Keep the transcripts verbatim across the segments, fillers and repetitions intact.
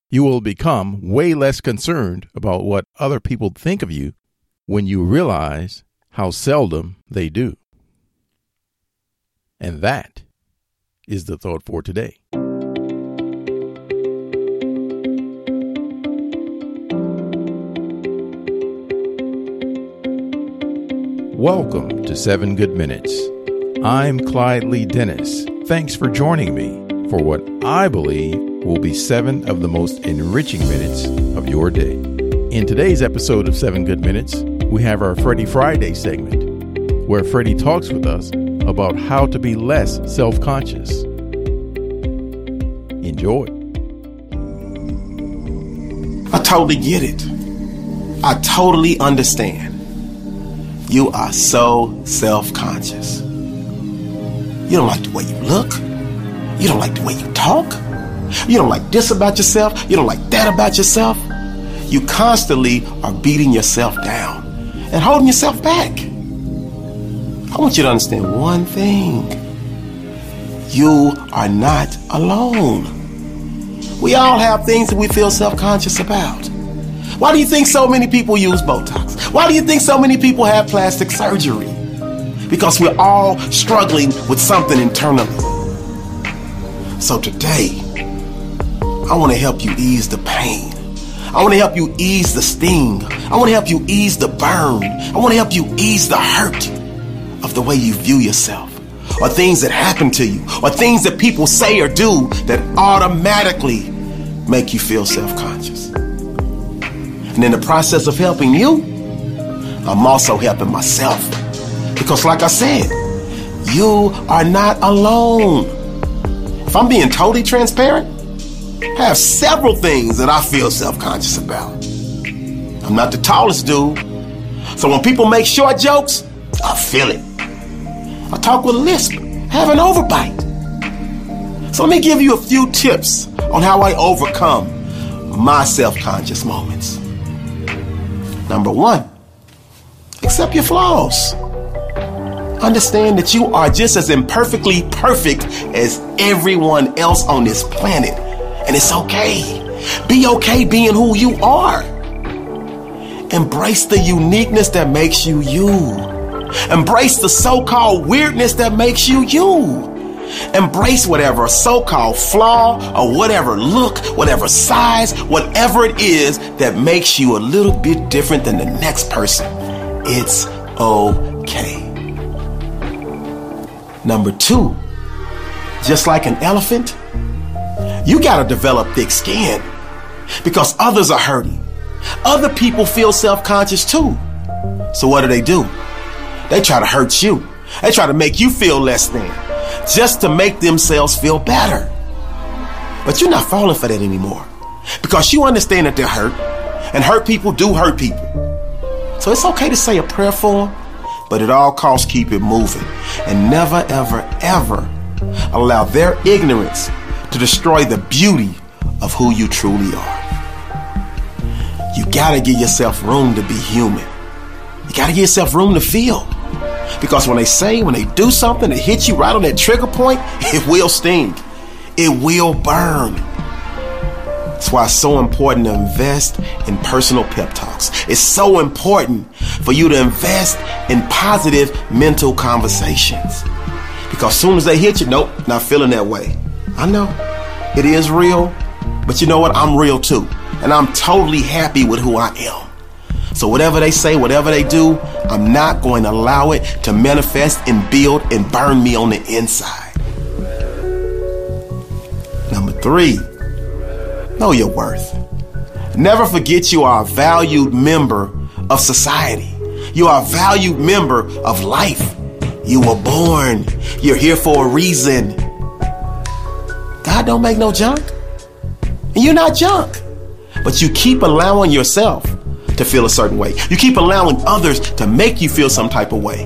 You will become way less concerned about what other people think of you when you realize how seldom they do. And that is the thought for today. Welcome to Seven Good Minutes. I'm Clyde Lee Dennis. Thanks for joining me for what I believe will be seven of the most enriching minutes of your day. In today's episode of Seven Good Minutes, we have our Freddie Friday segment, where Freddie talks with us about how to be less self-conscious. Enjoy. I totally get it. I totally understand. You are so self-conscious. You don't like the way you look. You don't like the way you talk. You don't like this about yourself. You don't like that about yourself. You constantly are beating yourself down and holding yourself back. I want you to understand one thing. You are not alone. We all have things that we feel self-conscious about. Why do you think so many people use Botox? Why do you think so many people have plastic surgery? Because we're all struggling with something internally. So today, I want to help you ease the pain. I want to help you ease the sting. I want to help you ease the burn. I want to help you ease the hurt of the way you view yourself, or things that happen to you, or things that people say or do that automatically make you feel self-conscious. And in the process of helping you, I'm also helping myself. Because like I said, you are not alone. If I'm being totally transparent, I have several things that I feel self-conscious about. I'm not the tallest dude, so when people make short jokes, I feel it. I talk with a lisp, have an overbite. So let me give you a few tips on how I overcome my self-conscious moments. Number one, accept your flaws. Understand that you are just as imperfectly perfect as everyone else on this planet. And it's okay. Be okay being who you are. Embrace the uniqueness that makes you you. Embrace the so-called weirdness that makes you you. Embrace whatever so-called flaw or whatever look, whatever size, whatever it is that makes you a little bit different than the next person. It's okay. Number two, just like an elephant, you gotta develop thick skin because others are hurting. Other people feel self-conscious too. So what do they do? They try to hurt you. They try to make you feel less than, just to make themselves feel better. But you're not falling for that anymore because you understand that they're hurt, and hurt people do hurt people. So it's okay to say a prayer for them, but at all costs keep it moving and never, ever, ever allow their ignorance to destroy the beauty of who you truly are. You gotta give yourself room to be human. You gotta give yourself room to feel. Because when they say, when they do something that hits you right on that trigger point, it will sting. It will burn. That's why it's so important to invest in personal pep talks. It's so important for you to invest in positive mental conversations. Because as soon as they hit you, nope, not feeling that way. I know it is real, but you know what? I'm real too. And I'm totally happy with who I am. So whatever they say, whatever they do, I'm not going to allow it to manifest and build and burn me on the inside. Number three, know your worth. Never forget you are a valued member of society. You are a valued member of life. You were born. You're here for a reason. God don't make no junk. And you're not junk. But you keep allowing yourself to feel a certain way. You keep allowing others to make you feel some type of way.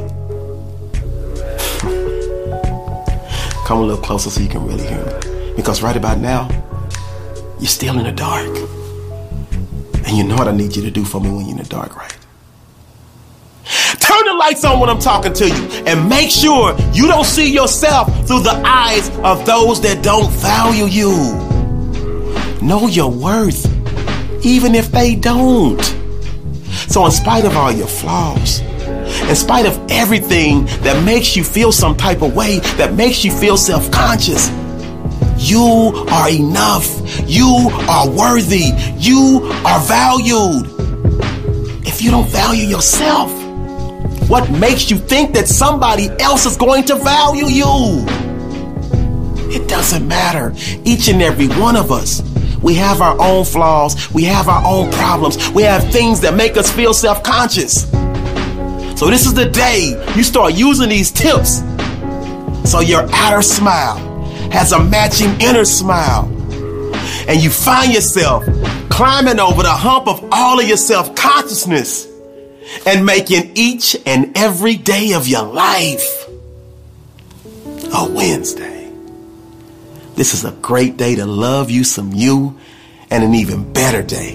Come a little closer so you can really hear me. Because right about now, you're still in the dark. And you know what I need you to do for me when you're in the dark, right? Turn the lights on when I'm talking to you and make sure you don't see yourself through the eyes of those that don't value you. know your worth, even if they don't. So in spite of all your flaws, in spite of everything that makes you feel some type of way, that makes you feel self-conscious, you are enough. You are worthy. You are valued. If you don't value yourself, what makes you think that somebody else is going to value you? It doesn't matter. Each and every one of us, we have our own flaws. We have our own problems. We have things that make us feel self-conscious. So this is the day you start using these tips so your outer smile has a matching inner smile. And you find yourself climbing over the hump of all of your self-consciousness and making each and every day of your life a Wednesday. This is a great day to love you some you, and an even better day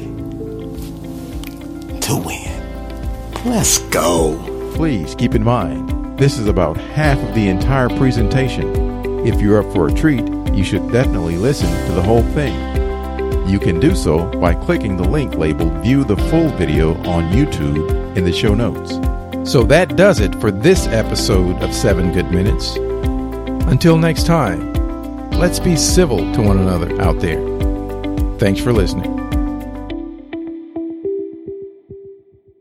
to win. Let's go. Please keep in mind, this is about half of the entire presentation. If you're up for a treat, you should definitely listen to the whole thing. You can do so by clicking the link labeled View the Full Video on YouTube in the show notes. So that does it for this episode of seven Good Minutes. Until next time, let's be civil to one another out there. Thanks for listening.